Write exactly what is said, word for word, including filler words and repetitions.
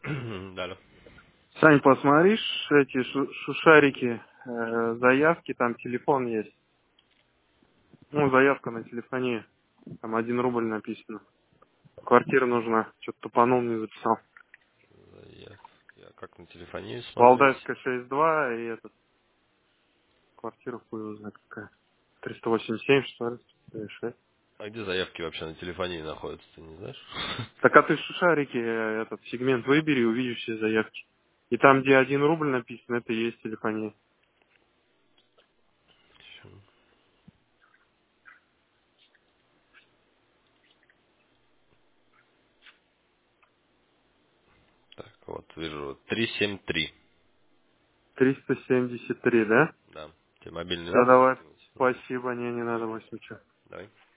Да, алло. Сань, посмотришь эти шу- шушарики, э, заявки, там телефон есть. Ну, заявка на телефоне. Там один рубль написано. Квартира нужна. Что-то тупанул, не записал. Заявки. А как на телефоне смотреть? Валдайская шесть два и этот, квартира хуй его знает какая. триста восемьдесят семь, что ли? Или шесть. А где заявки вообще на телефоне находятся, ты не знаешь? Так а ты шушарики, э, этот сегмент выбери, увидишь все заявки. И там, где один рубль написано, это и есть телефония. Ща. Так, вот, вижу, три семь три. триста семьдесят три, да? Да. Тебе мобильный Все, надо давай. закинуть? Спасибо, не, не надо, восемь. Давай.